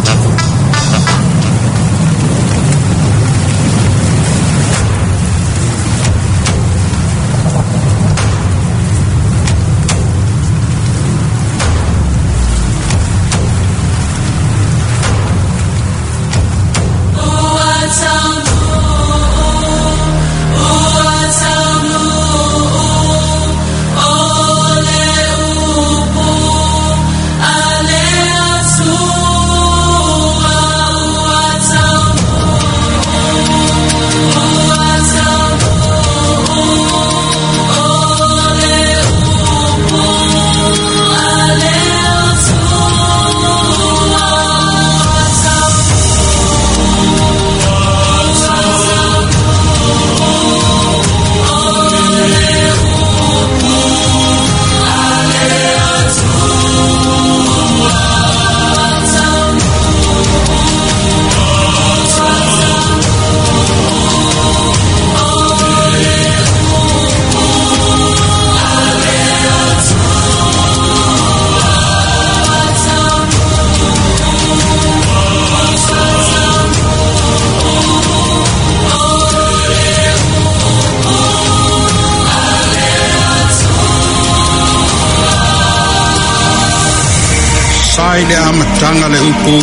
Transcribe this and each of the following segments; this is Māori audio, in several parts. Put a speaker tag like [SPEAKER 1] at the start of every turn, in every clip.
[SPEAKER 1] Sai le amatanga le upu,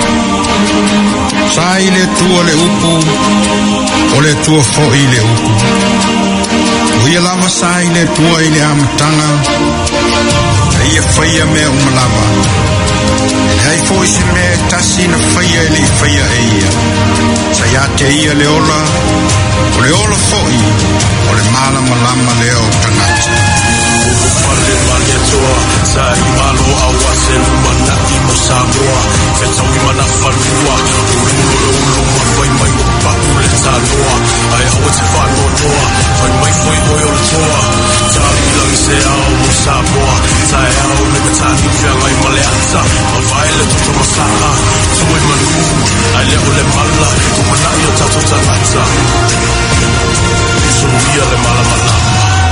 [SPEAKER 1] sai le tua le upu, o le tua foi le upu. Uia lava sai le tua i le amatanga, e ia whaia mea umalava. E hei foi se mea tasi na whaia e le whaia e ia. Sai ate ia le ola foi, o le malama lama leo tangata.
[SPEAKER 2] Pale male toa, sai malo awase lumana imo Samoa, se tawi mana fanua, ulu mai mai pa ule taloa, ai awe te whano noa, mai foi oi o toa, tali lang se au Samoa, sai au le katani whianga i male ata, a vaile tuto masaha, tue manu, ai leo le mala, kumana i o tato tanata, sunuia le mala malama.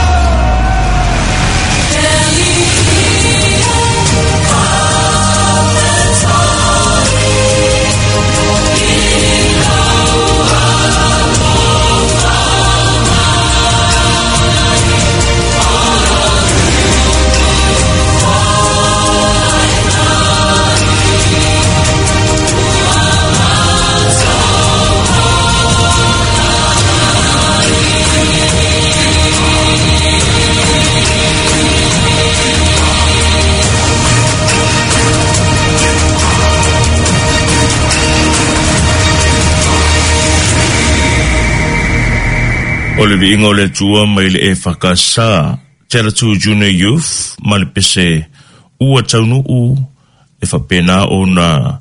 [SPEAKER 3] O le viinga o le tua mai le e whakasa Tera Tu Junior Youth ma le pese ua taunu u e whapena o na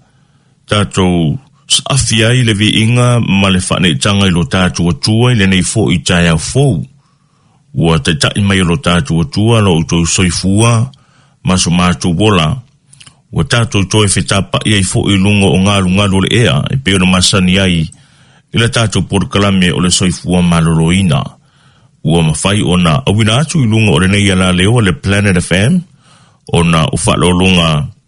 [SPEAKER 3] tātou awhia i le viinga ma le whanetanga i lo tātou atua i le nei fo i tai au fou. Ua te tai mai lo tātou atua lo utou soifua ma so mātou wola. Ua tātou toi whetapa i ai fo i lunga o ngalu le ea e peo na masani ai i le tātou porkalame o le soifua maloloina. Ua mawhai o na awina atu i lunga o le nei ala leo le Planet FM o na ufalolunga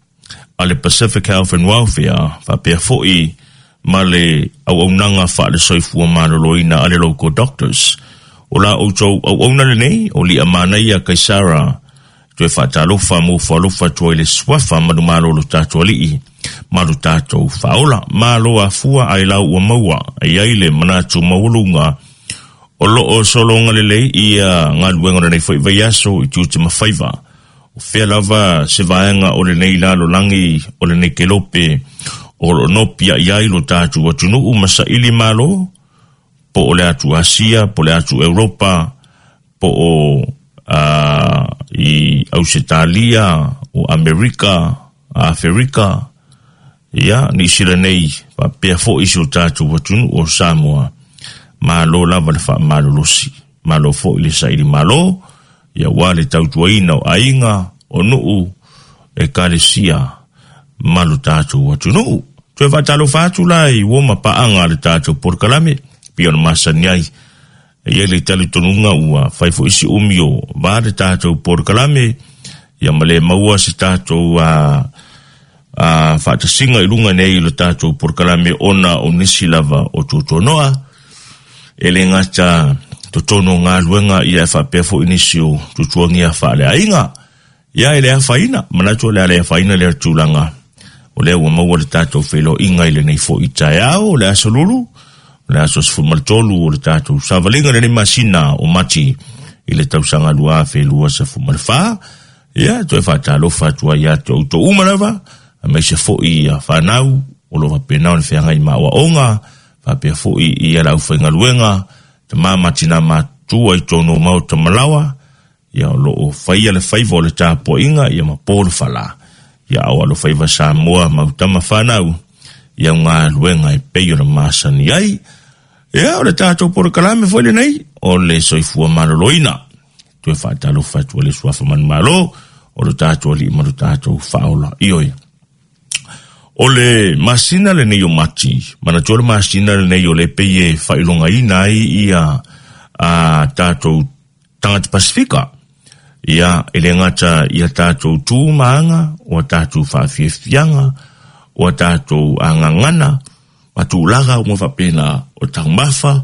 [SPEAKER 3] a le Pacific Health and Welfare whapea foi ma le au nanga wha le soifua maloloina a le local doctors. O la outou au le nei o li amanai a Kaisara tue whatalofa mo whalofa tue le swafa manu malolo tātou alii. Maru tātou whaola, malo a fua ai lau ua maua, ai aile manatu maulunga, o loo solonga lelei ia ngā luenga nei whai vaiaso i tūte mawhaiva. O whea lava se vaenga o le nei lalo langi, o le nei kelope, o lo nopia i ailo tātou atunu masa ili malo, po o le atu Asia, po le atu Europa, po o i Ausitalia, o Amerika, Afrika, ia ni sila nei pa pea fo iso tātou watunu o Samoa malo lava le wha malolosi malo fo ili sairi malo ia wale tautuaina o ainga o nuu e kalesia malo tātou watunu tue whatalo whatu lai woma paanga le tātou porkalame pia na masani ai ia le tali tonunga ua whaifo isi umio va le tātou porkalame ia male maua si tātou whaatasinga I lunga nei lo tātou porkalame ona o nisi lava o tūtonoa. Ele ngata totono ngā luenga ia whapefo inisi o tutuangia whaale ainga. Ia ele a whaina, manatua le a whaina le tūlanga. O lea ua maua le tātou whelo inga ile nei fo itai au, le aso lulu, le aso sfumaltolu o le tātou savalinga le masina o mati ile tausanga lua whelua sa fumalwha. Ia, toi whatalo whatua ia te auto umanawa, a mei se fo I a whanau, o lo wapenau ni whianga I maua onga, whapea fo I a lau whainga luenga, te māmatina mātua I tono mau ta malawa, ia o lo o whaia le whaiva o le tāpo inga, ia ma pōru whala. Ia o alo whaiva sa mua mau tama whanau, ia ngā luenga I pei o le māsani ai, ia o le tātou pōru kalame whaile nei, o le soifua maloloina. Tue whaatalo whatua le suafa manu malo, o le tātou li maru tātou whaola ioi. O le masina le nei o mati, mana tō le masina le nei o le peie whailonga inai ia a tātou tangata Pasifika. Ia ele ngata ia tātou tūmaanga, o tātou whawhiawhianga, o tātou angangana, watu laga o mwapena o tangmafa,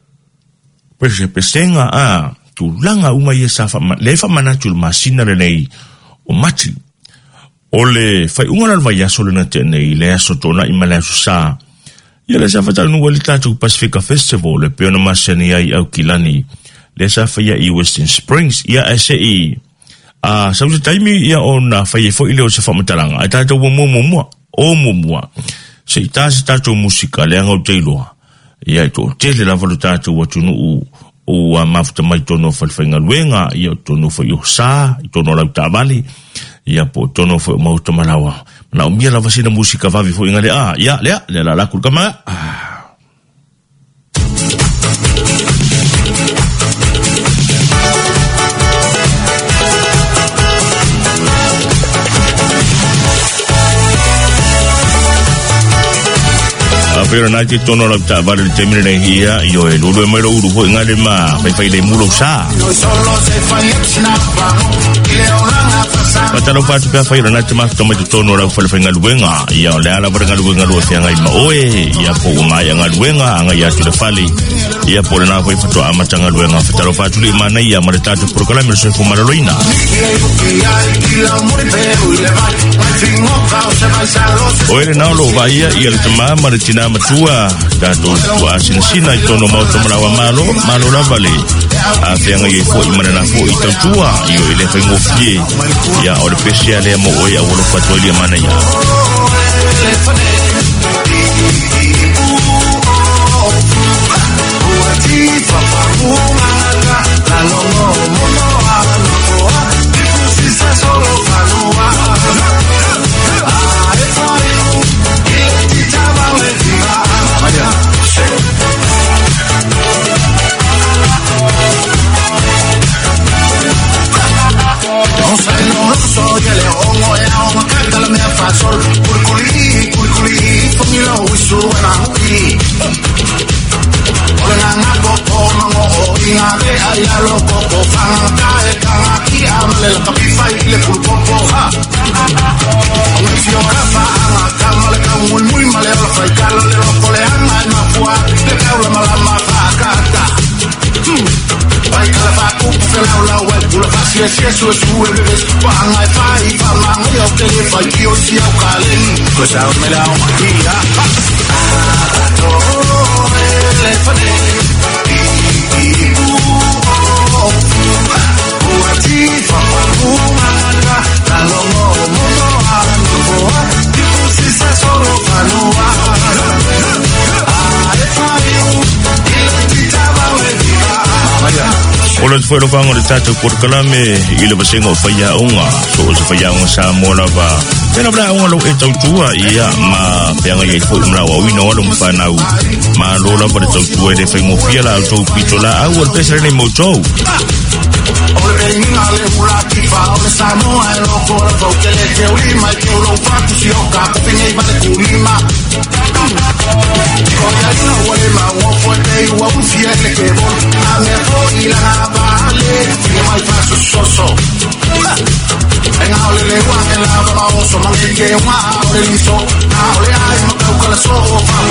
[SPEAKER 3] pesenga a tūlanga uma ia safa, le whamanatu le masina le nei o mati. O le whai ungaral vai aso le na tenei, le aso tōna I male aso sā. Ia le sa whatalu nua le tātou Pacifica Festival, le peona masani ai au kilani, le sa whaia I Western Springs, ia ase I sa uta taimi ia o na whaia fo ile o se whamatalanga, ai tātou o mua. Se I tāsi tātou musika, le angau teiloa, ia I tō tele lava lo tātou watunu o mafuta mai tono whalwhainga luenga, ia o tono whai o sā, I tono lau tāwali, ia po tono fo mauta malawa na o mia lava sina musika vavi fo inga le ia le la laku kama pero na te tono la ta vale te mire nei ia io e lo mai lo uru fo inga le ma fai le mulo sa Patalo patu pe fai na te ma toma te tono la fa le luenga ia le ala para luenga lo fianga I ma oe ia po mai nga luenga nga ia te fali ia po na foi foto amatanga luenga patalo patu li mana ia ma ta te proclame se fu maloloina oe na lo vai ia le tama maritina matua da do sina I tono mau toma la malo la vale a fianga ia fo I mana na fo I tua io le fai ngofie ia o le pesia le mo oia o lo fatoli mana ia Si eso es su bebés, van a fai, van a yo que le fallo si au calen, pues a me la magia. No le fane. Ola foi lova ngore tatu por kalame ile basengo faya onga so se faya onga sa mola va tena bra onga lo eto tua ia ma peanga ye foi mra wa wino lo mfana u ma lo la por eto tua de fengo fiela auto pitola au el pesere ni moto ole venga le mulati fa ole samo ai lo por to que le que ulima que lo fatu si o ka ko penei ba de ulima ko ya no ole ma wo foi dei wa un fiele que vol a me foi la vale que mai paso soso en ole le wa en la ba o so man que wa ole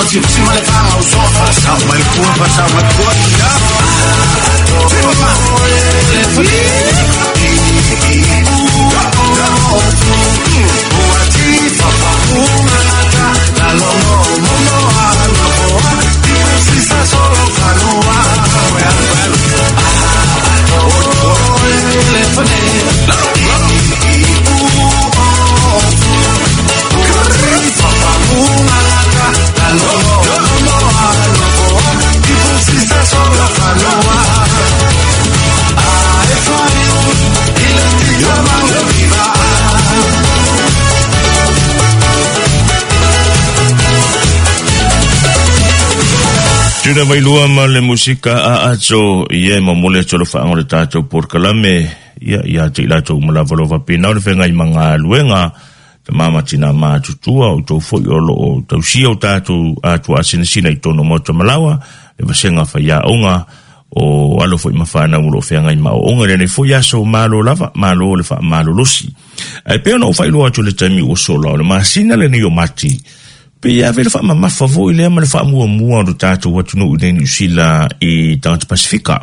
[SPEAKER 3] Tuna mai lua ma le musika a ato ie ma mole tolo whaango le tātou porkalame ia te ilatou malavalova pina o le whenga I mga luenga te mamatina mātutua o tau fwoi olo o tau sia o tātou atua asina I tono mota malawa le vasenga whaia onga o alo fwoi mawhana ulo whenga I mao onga rene fwoi aso malo lava malo le wha malo losi ai peo na o whailua atu le taimi o sola o le masina le ni o mati pe ia vele fa mama favo ile ma le fa mua do tato what you know in New Zealand I South Pacifica.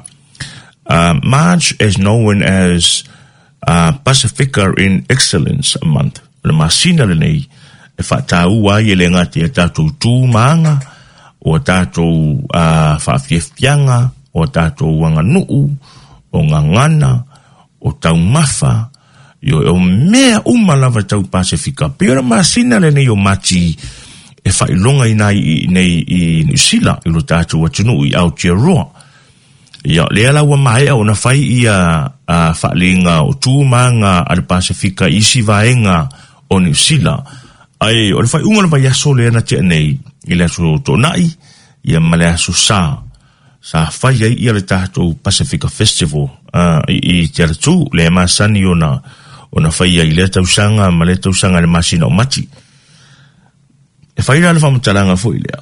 [SPEAKER 3] March is known as Pacifica in Excellence month. Le masina le nei e fa taua I le ngati e tato tu manga o tato fa fiefianga o tato wanga nuu o ngangana o tau mafa yo o mea umalava tau Pacifica pe le masina le nei o mati e whailonga I New Zealand I lo tātou atunu I Aotearoa. Ia lea lawa mai au na whai ia whalinga o tūmanga a le Pasifika isi vaenga o New Zealand. Ai, o le whai unga na vai aso lea na tia nei I le aso tonai, ia male aso sa whai ai ia le tātou Pacifica Festival I te aratu lea masani o na whai ai lea tausanga ma le tausanga le masina o mati. E whaira le whamutalanga fwoi lea.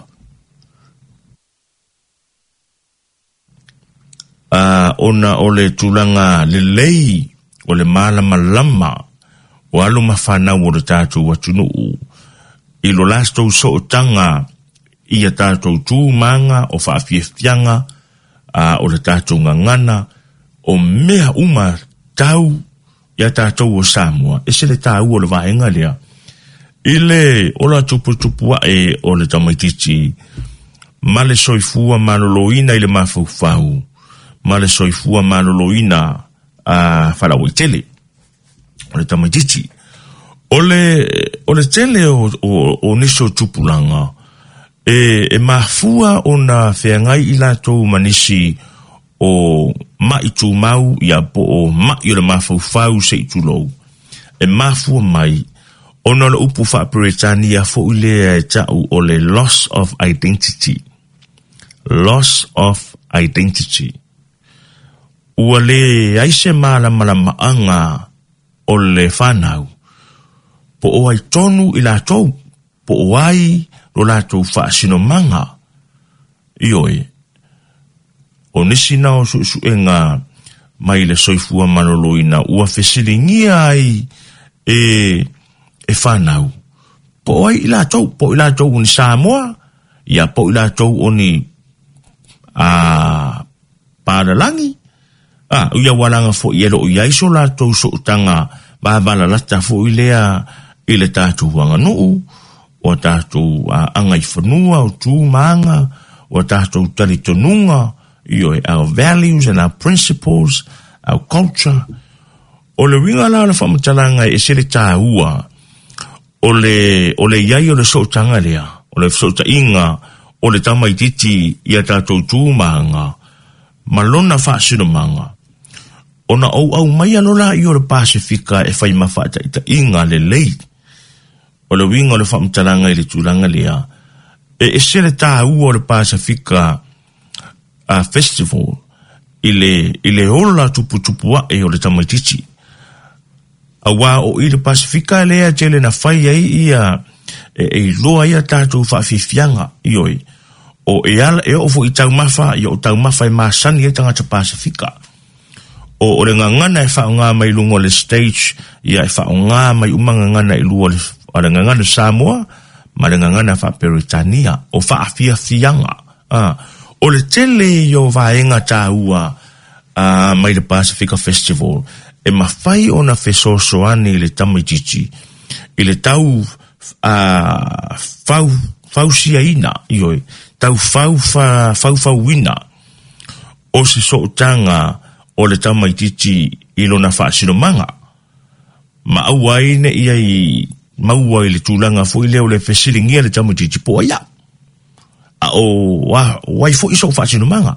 [SPEAKER 3] Ona o le tūlanga le lei o le malama lama o alu mawhanau o le tātou watunu I lo lastou so o tanga I a tātou tūmanga o whaafiefianga o le tātou ngangana o mea uma tau I a tātou o Samoa. E se le tāu o le vaenga lea. Ile ola tupu e o le tamaititi ma le soifua maloloina I le mafaufau ma le soifua maloloina a whalawaitele o le tamaititi o le tele o niso tupulanga e mafua o na whengai I latou manisi o maitu mau ia po o mai o le mafaufau se itulou e mafua mai Ono le upu whaperetania fo ulea e tau o le loss of identity. Loss of identity. Ua le aise mala maanga o le whanau. Po o ai tonu I latou. Po o ai lo latou whaasino manga. Ioi. O nisina o suenga mai le soifua manoloina. Ua whesiringia ai e whanau. Po ai I latou ni Samoa, ia po I latou o ni Paralangi. Uia walanga fo I ero I aiso latou so utanga babala lata fo I le tātou wanga nuu, o tātou angai whanua, o tūmanga, o tātou taritonunga, our values and our principles, our culture. O le winga la whamatalanga e sere tāua, o le iai o le soutanga lea, o le sota inga, o le tamaititi I a tātou tūmanga, malona whaasino manga. O na au mai alola I o le Pasifika e whai mawhata I ta inga le lei. O le winga o le whamtalanga I le tūlanga lea. E sere tā ua o le Pasifika Festival I le ola tupu e o le tamaititi. Awa o I le Pasifika lea tele na whai ai ia e loa ia tātou whaafifianga ioi. O e ala e ofo I tau mawha, I o tau mawha I maasani e tangata Pasifika. O le ngangana e whaonga mai lungo le stage, ia e whaonga mai umanga ngana I lua le ngangana Samoa, malengangana fa peritania o fa afia fianga o le tele yo vaenga taua mai le Pacifica Festival e mawhai o na fesosoani le tamaitichi i le tau fau siaina ioi tau fau wina o se sootanga o le tamaitichi i lona whaasinomanga ma auai ne ia i maua i le tūlanga fo i leo le fesiringia le tamaitichi po ia wai fo iso whaasinomanga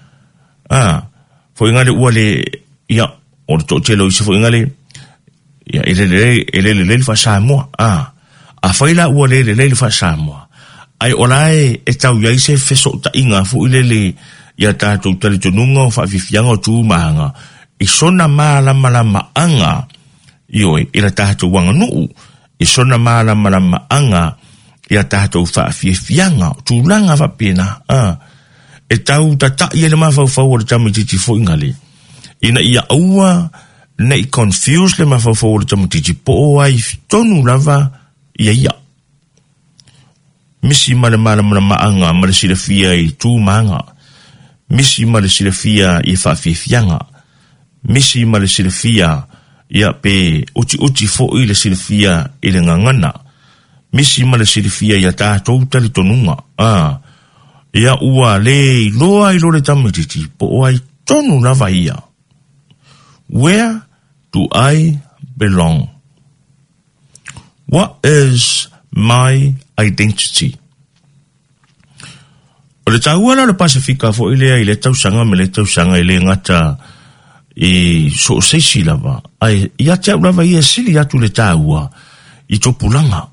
[SPEAKER 3] fo ingale ua le ia o le tōtelo isi fo ingale ia ele fa Samoa a faila ua le fa Samoa ai olae e tau ia ise feso ta inga fo ile ia tātou tali tonunga o whaafifianga o tūmahanga i sona malama anga ioi ila tātou wanga nuu i sona malama anga ia tātou whaafifianga o tūlanga whapena e tau tata ia le mawhauwhau o le tamaitichi fo ingale ina ia aua na i confuse le mawhauwhau o le tamaitichi po o ai tonu lava ia misi male anga male silafia i tūmahanga misi male silafia i whaafifianga misi male silafia ia pe uti fo i le silafia i le ngangana misi male silafia ia tātou tali tonunga ia ua le loa i lo le tamaitichi po o ai tonu lava ia where do I belong? What is my identity? O le tauala le Pasifika fo ilea i le tausanga me le tausanga i le ngata i so seisi lava ai ia te au lava ia sili atu le taua i topulanga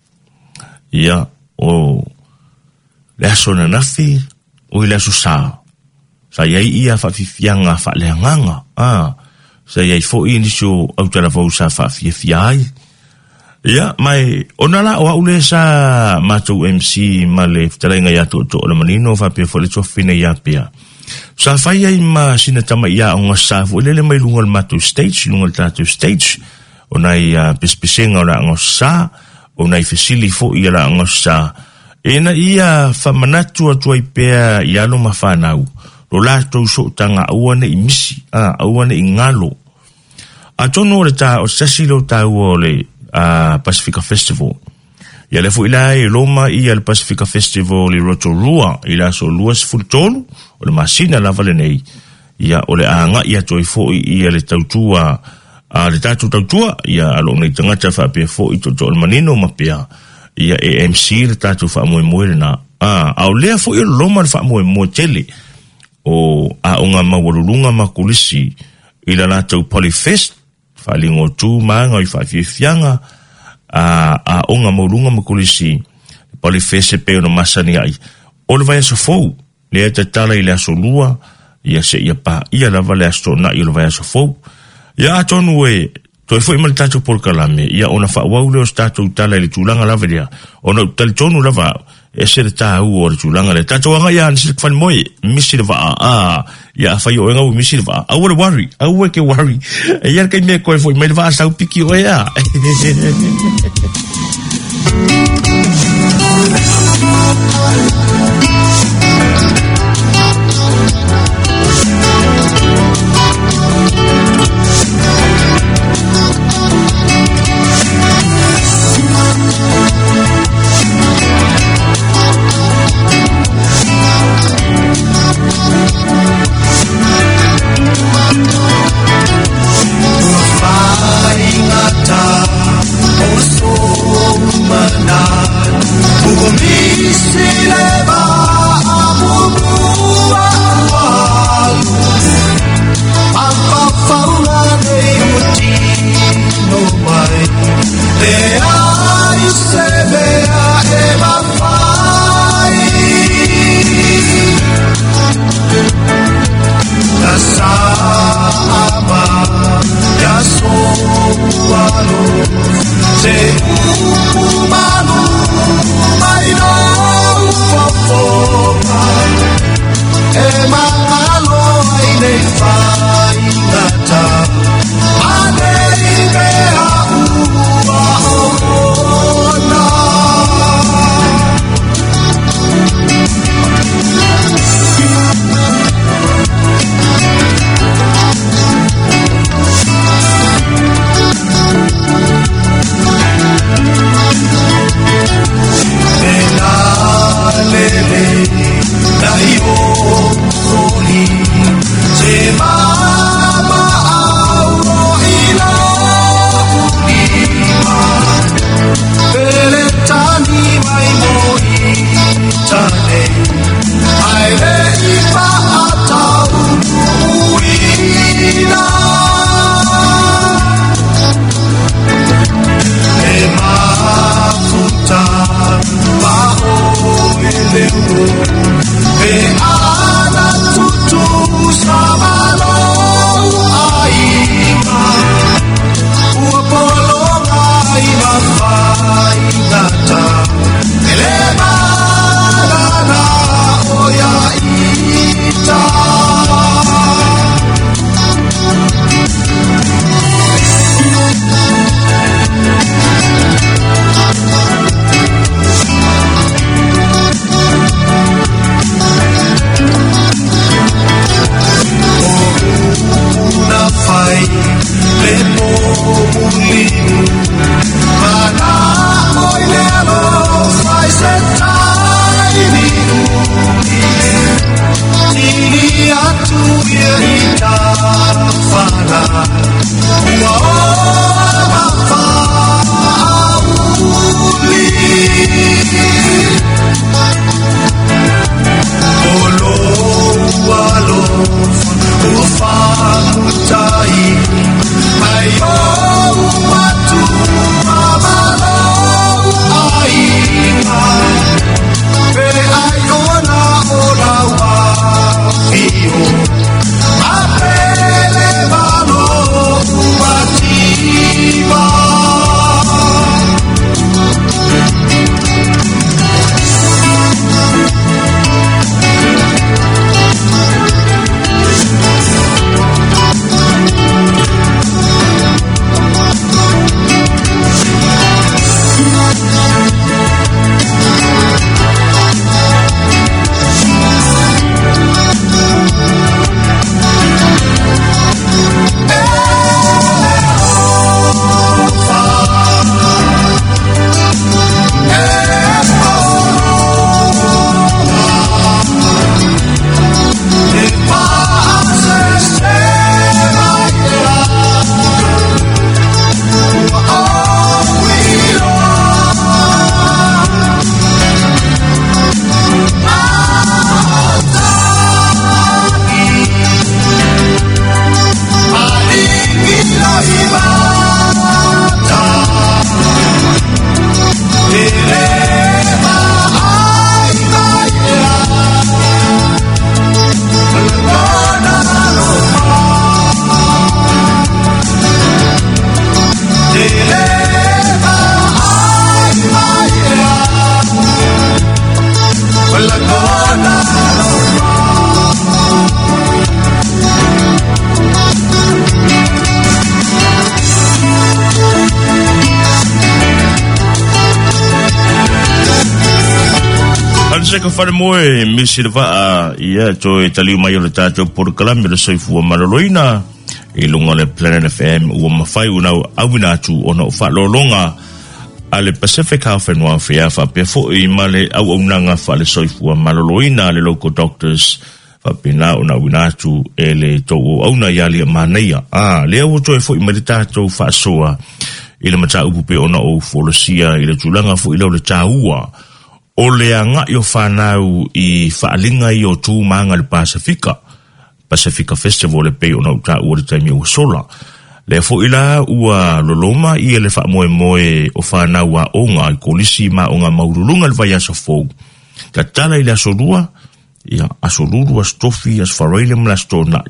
[SPEAKER 3] ia o le aso na nafi o i le aso sa iai ia whaafifianga whaaleanganga sa iai fo i niso au tala vau sa whaafifiai ia mai onala o aule sa matou MC ma le ftalenga ia to o le manino whapia fo le tofina ia pia sa fai ai ma sina tama ia o ngasa fo le mai lunga le matou stage lunga le tatou stage o nai pispisenga o la ngasa o nai fesili fo ia la ngasa ena ia whamanatu atu ai pia ia lo mawhanau lo lātou so tanga awane i misi awane i ngalo a tono le ta o sasilo tau o le Pacifica Festival ia le fu ila e loma ia le Pacifica Festival i Rotorua ila so luas fultonu o le masina lava le nei ia o le anga ia toi fo ia le tautua le tatu tautua ia alo nei tangata whapea fo i toto le manino mapea ia AMC le tatu whaamoe na au lea fo i loma le whaamoe tele o aonga mawalulunga makulisi ila lātou Polyfest whalingo tū maanga i whaafifianga aonga mawalulunga makulisi Polyfest e peo no masani ai o le vai aso fou lea te tala i le aso lua ia se ia pa ia lava le aso na i le vai aso fou ia atonu e toi foi mal tātou polkalame ia ona whaawau leo tātou tala i le tūlanga lava lea ona tali tonu lava e se le tāu o le tūlanga le tātou anga ia nisi le kwani moe misi le vaa ia whai o engau misi le vaa au le worry au e ke worry e ia kai mea koe foi mai le vaa sau piki o ea
[SPEAKER 4] Ingatan, oh so manan, bumi
[SPEAKER 3] Ka whare moe misi le waa ia to e taliu mai o le tātou porokalami le soifua maloloina i lunga le Planet FM ua mawhai unau awina atu o na whalolonga a le Pacific Health and Welfare whapea fo i male au aunanga wha le soifua maloloina le local doctors whapena o na awina atu e le tau o auna iali a maneia le au to e fo i male tātou whaasoa i le mata upupe o na o folosia i le tulanga fo i lau le tāua o le anga i o whanau i whaalinga i o tū maanga le Pacifica Festival le pei o na uta ua le taimi o sola. Le fo ila ua loloma i le wha moe o whanau a onga i kolisi ma onga maurulunga le vai asa fōu. Ka tala i le asorua, ia asoruru as tofi as whareilem la stonai.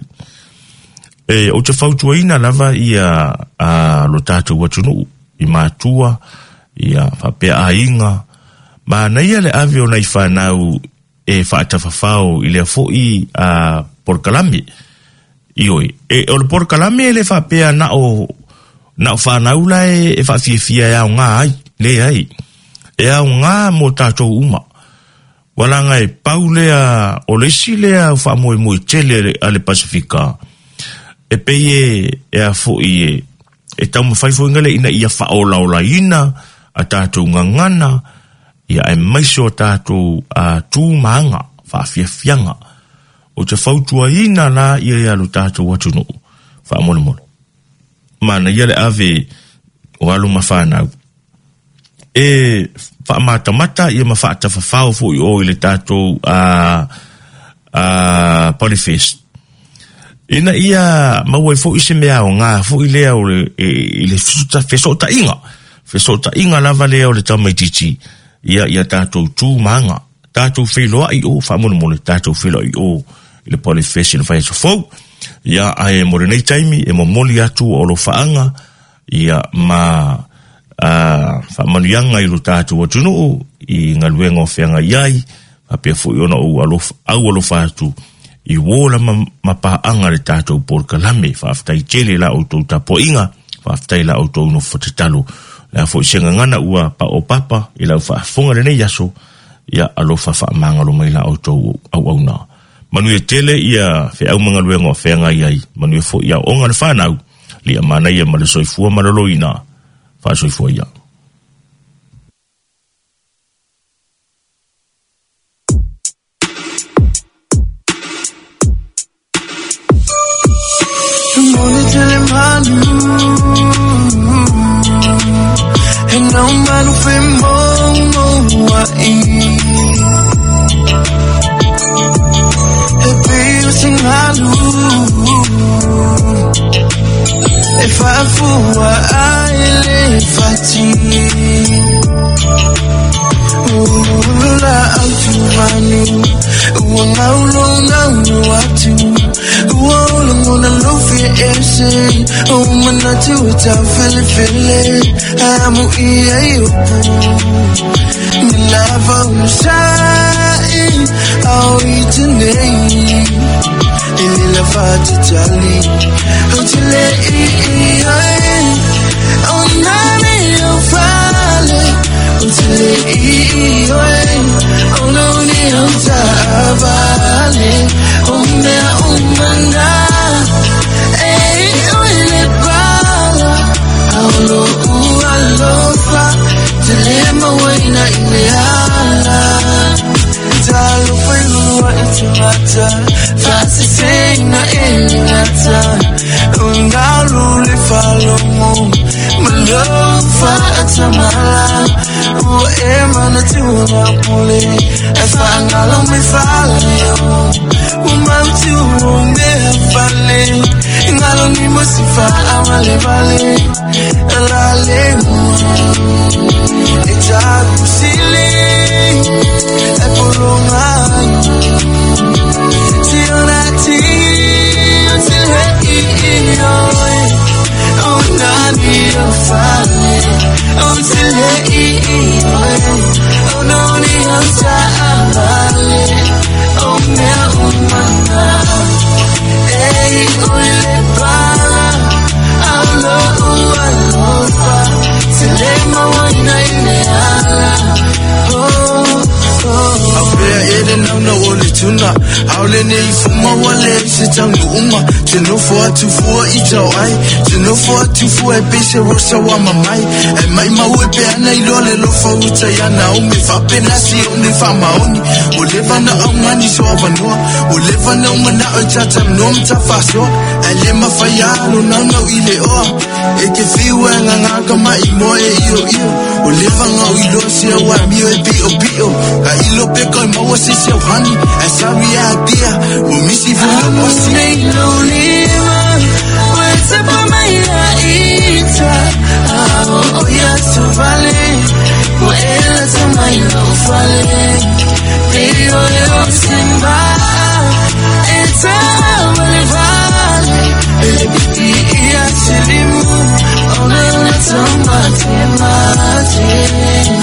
[SPEAKER 3] O te whautua ina lava i a lo tātou watunu i mātua, i a whapea a inga, ma na ia le ave o nei whanau e whaatawhawhau i le fo'i a Porkalami. Ioi. O le Porkalami e le whapea na o whanau la e whawhiawhia e au ngā ai. Le ai. E au ngā mo tātou uma. Walanga e pau lea o lesi lea whamoe moe tele a le Pasifika. E pei e a fo'i e tau mawhaifo ingale ina ia whaolaola ina a tātou ngangana ia e maiso tātou a tūmaanga, whawhiawhianga. O te whautua ina la ia alu tātou atunu, whaamone. Mana ia le ave o alu mawhanau. E whaamata ia ma whaatawhawhau fo i o i le tātou Polyfest. Ina ia maua i fo i se mea o ngā, fo i lea o le fesota inga. Fesota inga lava lea o le tamaititi. Ia tātou tū maanga, tātou wheloa i o, whamona tātou wheloa i o, i le pole fesi le whai so fau, ia ai mo nei taimi, e mo moli atu o lo whaanga, ia ma whamanianga i lo tātou atunu i ngā luenga o whianga iai, a pia fo i ona au alo whātu, i wola mapaanga le tātou porkalame, whaaftai tele la o tau tapo inga, whaaftai la o tau no whatatalo, la fo i senga ngana ua pa o papa, i lau whaafonga le nei yaso, ia alo whaamanga lo mai la o tau au na. Manu e tele ia whi au mga luenga o whianga iai, manu e fo ia onga le whanau, lia mana ia ma le soifua malolo ina, wha soifua ia.
[SPEAKER 4] And no man fe mo ai e pe sing halu e fa fu ai le fati la tu manu wa no atu wanna love you essay oh man I do it I feel I'm you me love on side I'll eat today in the fat jolly until oh nani you fall until oh no ni vale oh manda eh ole bala alofa dilema waina ileala talo felu itimata fasi sena elata ungalu le falomo malofa atamala emana tuwa pole efangalo me faleo umautu me fale ngalo ni mosifa amale vale lale ejabu sile epolonga tionati until oh nani fale until oh no ni amale oh me umana hey ole bala alofa selema wana ineala no ole tuna aule ne ifuma wale sitangu uma tino for tu for ito ai tino for tu for e pese rosa wa mamai e mai mawe pe ana ilole lo fa uta ya na umi fa penasi umi fa maoni oleva na amani so vanua oleva na umana otata no mtafaso ele mafayalo na no ile o e ke fiwe nganga kama imoe iyo oleva nga ilo se wa mio e bio ka ilo pe ko mo se se hani esa idea umisi vumo snake lolima wese pa mai ita oh ya so vale o ela so mai no vale pero yo simba eta vale baby ya silimu ona so mate